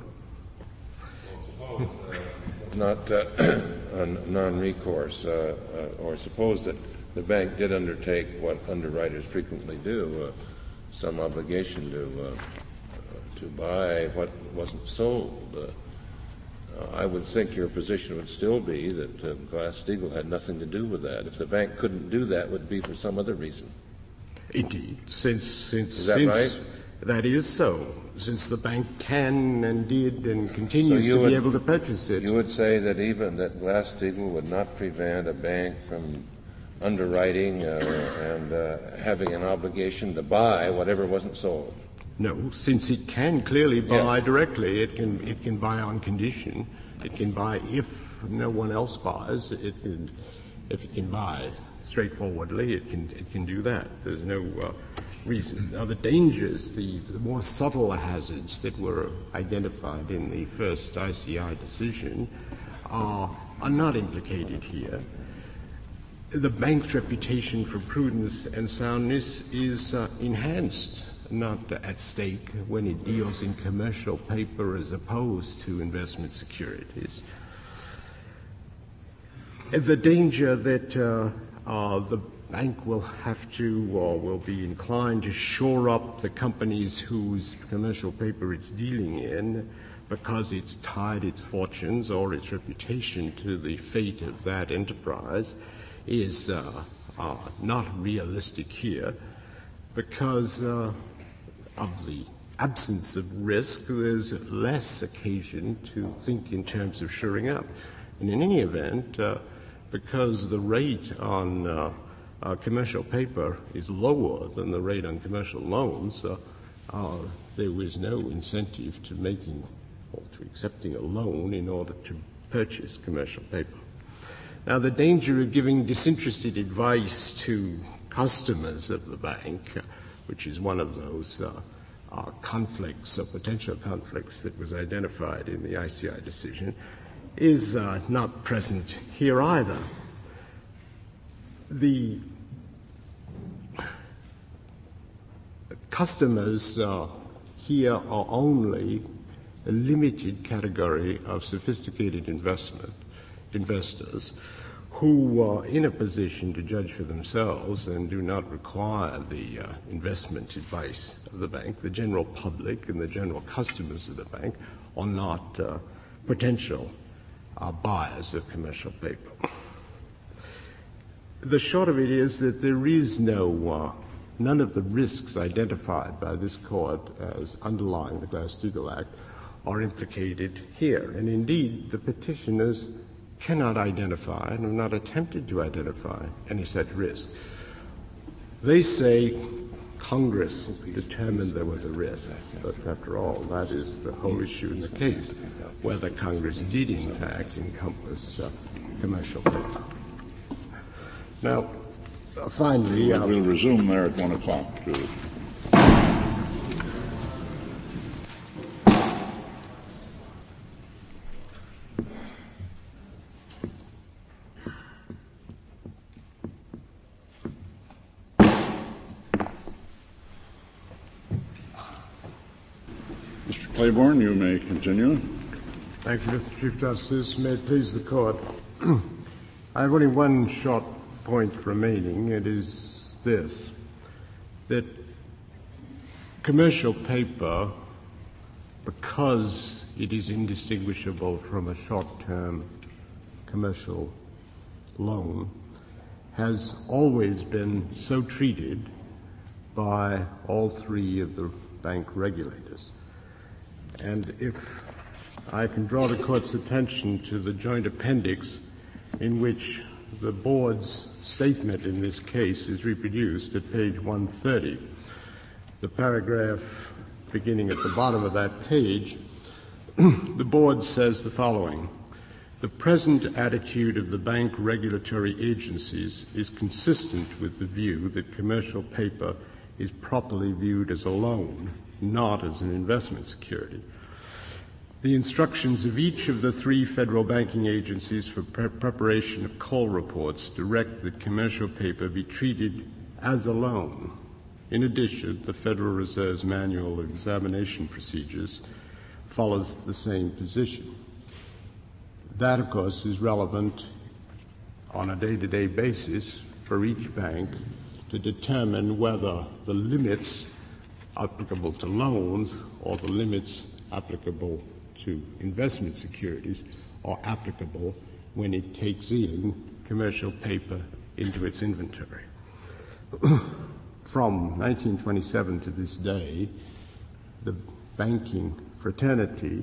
Not non-recourse, or suppose that the bank did undertake what underwriters frequently do, some obligation to buy what wasn't sold. I would think your position would still be that Glass-Steagall had nothing to do with that. If the bank couldn't do that, it would be for some other reason. Indeed, since right? That is so. Since the bank can and did and continues to be able to purchase it. You would say that even that Glass-Steagall would not prevent a bank from underwriting and having an obligation to buy whatever wasn't sold. No, since it can clearly buy directly, it can buy on condition. It can buy if no one else buys. If it can buy straightforwardly, it can do that. There's no reason. Now, the dangers, the more subtle hazards that were identified in the first ICI decision are not implicated here. The bank's reputation for prudence and soundness is enhanced not at stake when it deals in commercial paper as opposed to investment securities. The danger that the bank will have to or will be inclined to shore up the companies whose commercial paper it's dealing in because it's tied its fortunes or its reputation to the fate of that enterprise is not realistic here, because of the absence of risk, there's less occasion to think in terms of shoring up. And in any event, because the rate on commercial paper is lower than the rate on commercial loans, there was no incentive to making or to accepting a loan in order to purchase commercial paper. Now, the danger of giving disinterested advice to customers of the bank, which is one of those conflicts or potential conflicts that was identified in the ICI decision, is not present here either. The customers here are only a limited category of sophisticated investors who are in a position to judge for themselves and do not require the investment advice of the bank. The general public and the general customers of the bank are not potential buyers of commercial paper. The short of it is that there is none of the risks identified by this court as underlying the Glass-Steagall Act are implicated here. And indeed, the petitioners cannot identify and have not attempted to identify any such risk. They say Congress determined there was a risk, but after all, that is the whole issue in the case, whether Congress did in fact encompass commercial paper. Now, finally... We'll resume there at 1 o'clock, Julie. Mr. Claiborne, you may continue. Thank you, Mr. Chief Justice. May it please the Court. I have only one short point remaining. It is this, that commercial paper, because it is indistinguishable from a short-term commercial loan, has always been so treated by all three of the bank regulators. And if I can draw the Court's attention to the joint appendix in which the Board's statement in this case is reproduced at page 130, the paragraph beginning at the bottom of that page, the Board says the following: "The present attitude of the bank regulatory agencies is consistent with the view that commercial paper is properly viewed as a loan, not as an investment security. The instructions of each of the three federal banking agencies for preparation of call reports direct that commercial paper be treated as a loan. In addition, the Federal Reserve's Manual of Examination Procedures follows the same position." That, of course, is relevant on a day-to-day basis for each bank to determine whether the limits applicable to loans or the limits applicable to investment securities are applicable when it takes in commercial paper into its inventory. From 1927 to this day, the banking fraternity,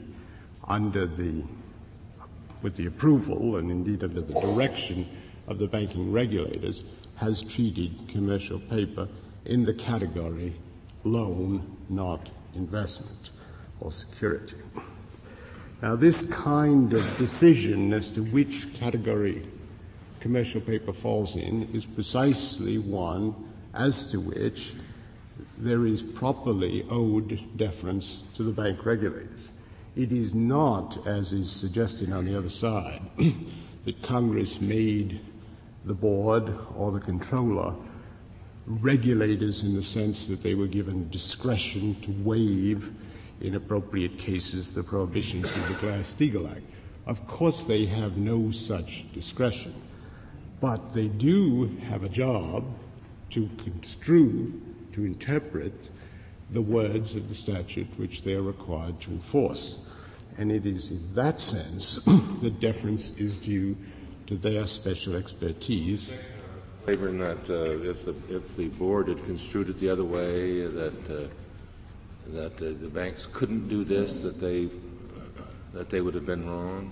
with the approval and indeed under the direction of the banking regulators, has treated commercial paper in the category loan, not investment or security. Now, this kind of decision as to which category commercial paper falls in is precisely one as to which there is properly owed deference to the bank regulators. It is not, as is suggested on the other side, that Congress made the board or the controller regulators in the sense that they were given discretion to waive, in appropriate cases, the prohibitions of the Glass-Steagall Act. Of course, they have no such discretion, but they do have a job to construe, to interpret the words of the statute which they are required to enforce. And it is in that sense that deference is due to their special expertise. Claiborne, that if the board had construed it the other way, that the banks couldn't do this, that they would have been wrong?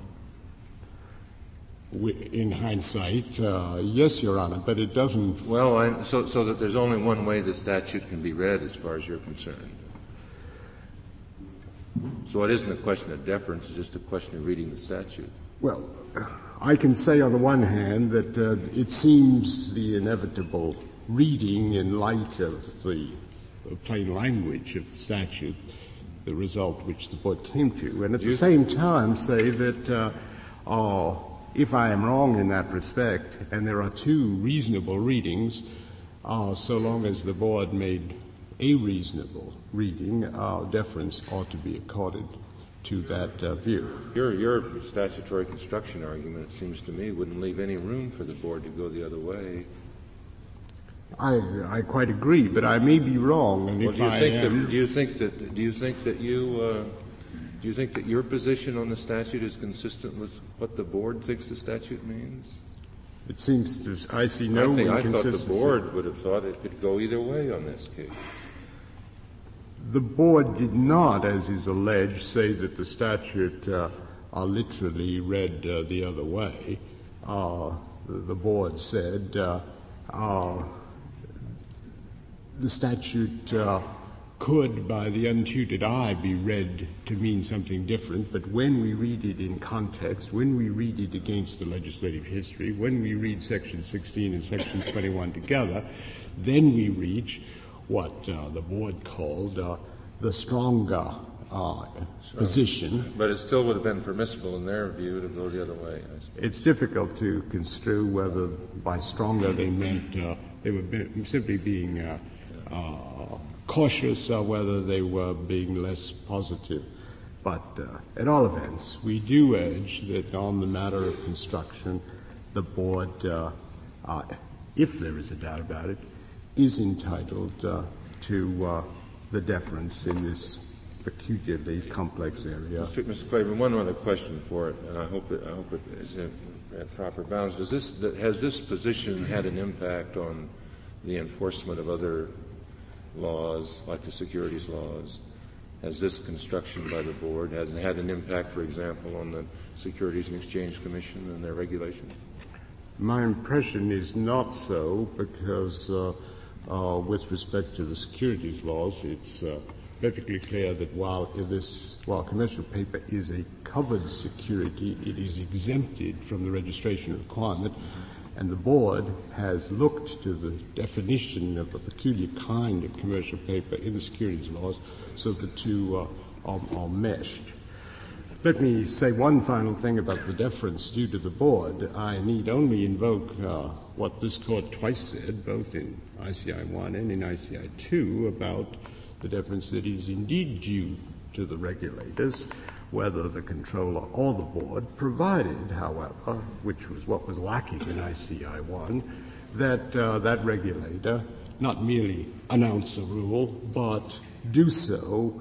In hindsight, yes, Your Honor, but it doesn't. Well, so that there's only one way the statute can be read as far as you're concerned. So it isn't a question of deference, it's just a question of reading the statute. Well, I can say on the one hand that it seems the inevitable reading in light of the plain language of the statute, the result which the board came to, and at the same time say that if I am wrong in that respect, and there are two reasonable readings, so long as the board made a reasonable reading, deference ought to be accorded to that view. Your statutory construction argument, it seems to me, wouldn't leave any room for the board to go the other way. I quite agree, but I may be wrong. And well, do you think that your position on the statute is consistent with what the board thinks the statute means? It seems I see no inconsistency. I thought the board would have thought it could go either way on this case. The board did not, as is alleged, say that the statute are literally read the other way. The board said the statute could, by the untutored eye, be read to mean something different, but when we read it in context, when we read it against the legislative history, when we read Section 16 and Section 21 together, then we reach what the board called the stronger position. But it still would have been permissible in their view to go the other way, I suppose. It's difficult to construe whether by stronger they meant they were simply being cautious or whether they were being less positive. But at all events, we do urge that on the matter of construction, the board, if there is a doubt about it, is entitled to the deference in this peculiarly complex area. Mr. Claiborne, one other question for it, and I hope it is in proper balance. Has this position had an impact on the enforcement of other laws, like the securities laws? Has this construction by the board, has it had an impact, for example, on the Securities and Exchange Commission and their regulation? My impression is not so, because with respect to the securities laws, it's perfectly clear that while commercial paper is a covered security, it is exempted from the registration requirement, and the board has looked to the definition of a peculiar kind of commercial paper in the securities laws, so the two are meshed. Let me say one final thing about the deference due to the board. I need only invoke what this Court twice said, both in ICI 1 and in ICI 2, about the deference that is indeed due to the regulators, whether the controller or the board, provided, however, which was what was lacking in ICI 1, that that regulator not merely announce a rule, but do so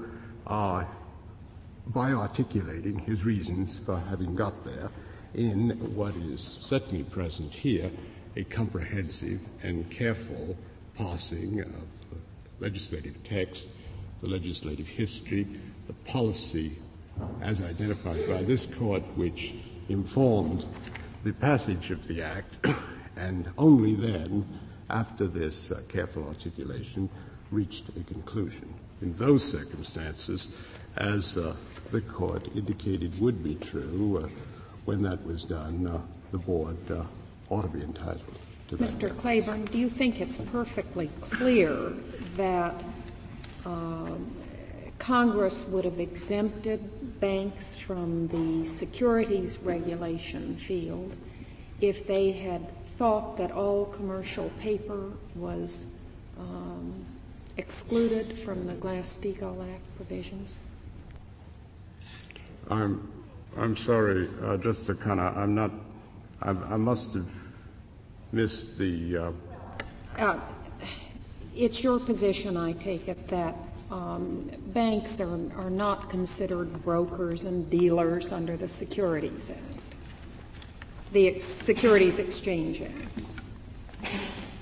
by articulating his reasons for having got there in what is certainly present here, a comprehensive and careful parsing of legislative text, the legislative history, the policy as identified by this Court, which informed the passage of the Act, and only then, after this careful articulation, reached a conclusion. In those circumstances, as the Court indicated would be true, when that was done, the board ought to be entitled to that. Mr. Claiborne, do you think it's perfectly clear that Congress would have exempted banks from the securities regulation field if they had thought that all commercial paper was excluded from the Glass-Steagall Act provisions? I'm sorry, Justice O'Connor. I must have missed the. It's your position, I take it, that banks are not considered brokers and dealers under the Securities Act, the Securities Exchange Act.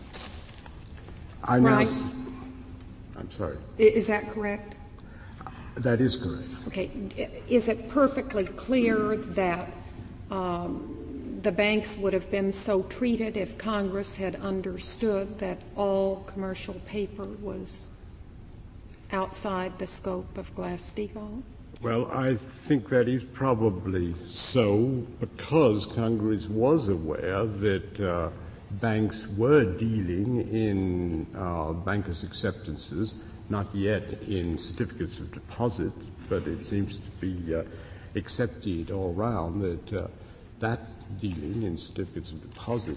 Right? I'm sorry. Is that correct? That is correct. Okay. Is it perfectly clear that the banks would have been so treated if Congress had understood that all commercial paper was outside the scope of Glass-Steagall? Well, I think that is probably so, because Congress was aware that banks were dealing in bankers' acceptances, not yet in certificates of deposit, but it seems to be accepted all round that that dealing in certificates of deposit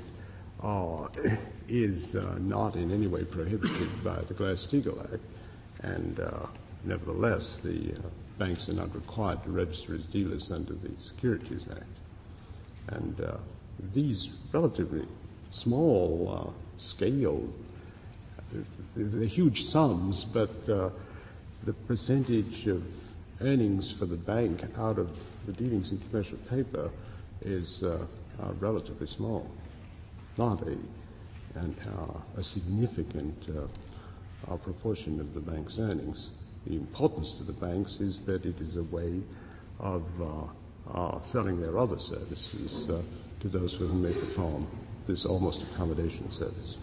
is not in any way prohibited by the Glass-Steagall Act, and nevertheless the banks are not required to register as dealers under the Securities Act. And these relatively small scale, they're huge sums, but the percentage of earnings for the bank out of the dealings in commercial paper is relatively small, not a significant proportion of the bank's earnings. The importance to the banks is that it is a way of selling their other services to those for whom they perform this almost accommodation service.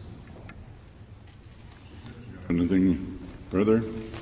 Anything further?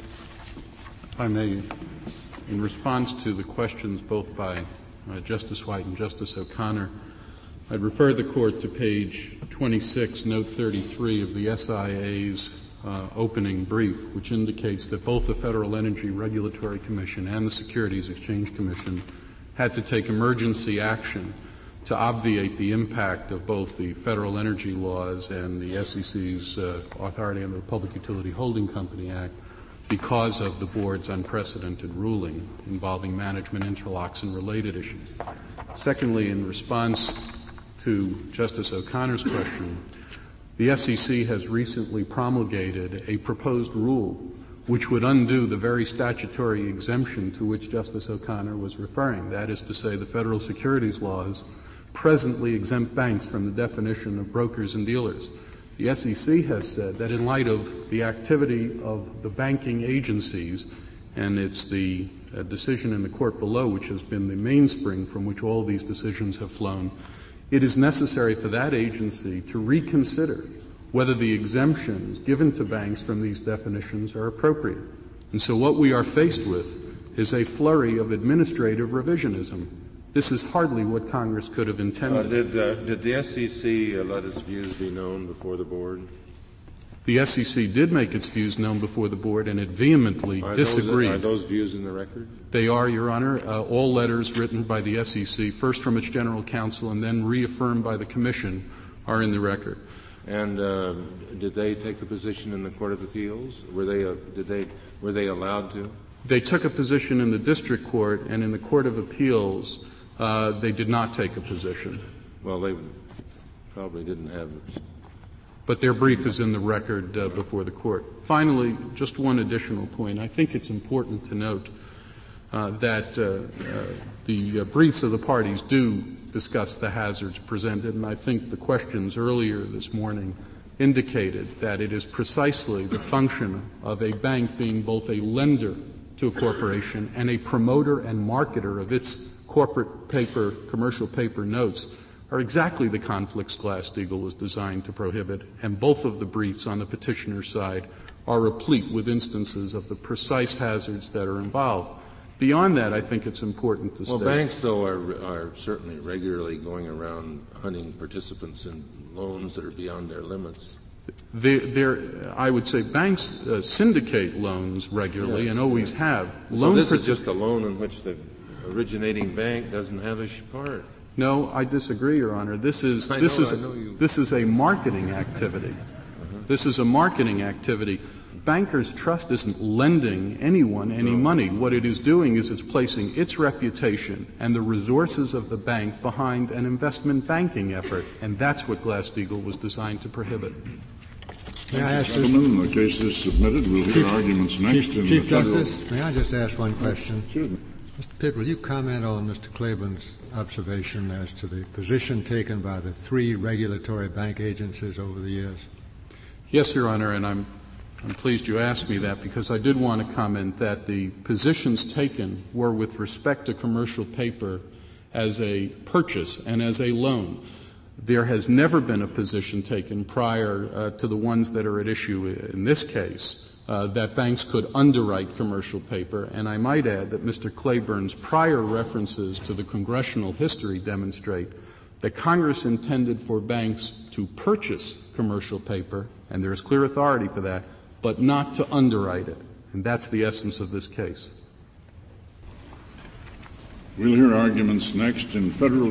If I may, in response to the questions both by Justice White and Justice O'Connor, I'd refer the Court to page 26, note 33 of the SIA's opening brief, which indicates that both the Federal Energy Regulatory Commission and the Securities Exchange Commission had to take emergency action to obviate the impact of both the federal energy laws and the SEC's authority under the Public Utility Holding Company Act because of the Board's unprecedented ruling involving management interlocks and related issues. Secondly, in response to Justice O'Connor's question, the SEC has recently promulgated a proposed rule which would undo the very statutory exemption to which Justice O'Connor was referring. That is to say, the federal securities laws presently exempt banks from the definition of brokers and dealers. The SEC has said that in light of the activity of the banking agencies, and it's the decision in the court below which has been the mainspring from which all these decisions have flown, it is necessary for that agency to reconsider whether the exemptions given to banks from these definitions are appropriate. And so what we are faced with is a flurry of administrative revisionism. This is hardly what Congress could have intended. Did the SEC let its views be known before the Board? The SEC did make its views known before the Board, and it vehemently disagreed. Are those views in the record? They are, Your Honor. All letters written by the SEC, first from its general counsel and then reaffirmed by the Commission, are in the record. And did they take the position in the Court of Appeals? Were they allowed to? They took a position in the district court, and in the Court of Appeals, they did not take a position. Well, they probably didn't have. But their brief is in the record before the court. Finally, just one additional point. I think it's important to note that the briefs of the parties do discuss the hazards presented, and I think the questions earlier this morning indicated that it is precisely the function of a bank being both a lender to a corporation and a promoter and marketer of its corporate paper, commercial paper notes are exactly the conflicts Glass-Steagall was designed to prohibit, and both of the briefs on the petitioner's side are replete with instances of the precise hazards that are involved. Beyond that, I think it's important to Well, state. banks, though, are certainly regularly going around hunting participants in loans that are beyond their limits. I would say banks syndicate loans regularly, yes, and always have. So this is just a loan in which the originating bank doesn't have a part. No, I disagree, Your Honor. This is a marketing activity. This is a marketing activity. Bankers Trust isn't lending anyone any money. What it is doing is it's placing its reputation and the resources of the bank behind an investment banking effort, and that's what Glass-Steagall was designed to prohibit. May I ask gentlemen, the case is submitted. We'll hear arguments next. Chief Justice, may I just ask one question? Sure. Mr. Pitt, will you comment on Mr. Claiborne's observation as to the position taken by the 3 regulatory bank agencies over the years? Yes, Your Honor, and I'm pleased you asked me that because I did want to comment that the positions taken were with respect to commercial paper as a purchase and as a loan. There has never been a position taken prior to the ones that are at issue in this case that banks could underwrite commercial paper, and I might add that Mr. Claiborne's prior references to the congressional history demonstrate that Congress intended for banks to purchase commercial paper, and there is clear authority for that, but not to underwrite it. And that's the essence of this case. We'll hear arguments next in Federal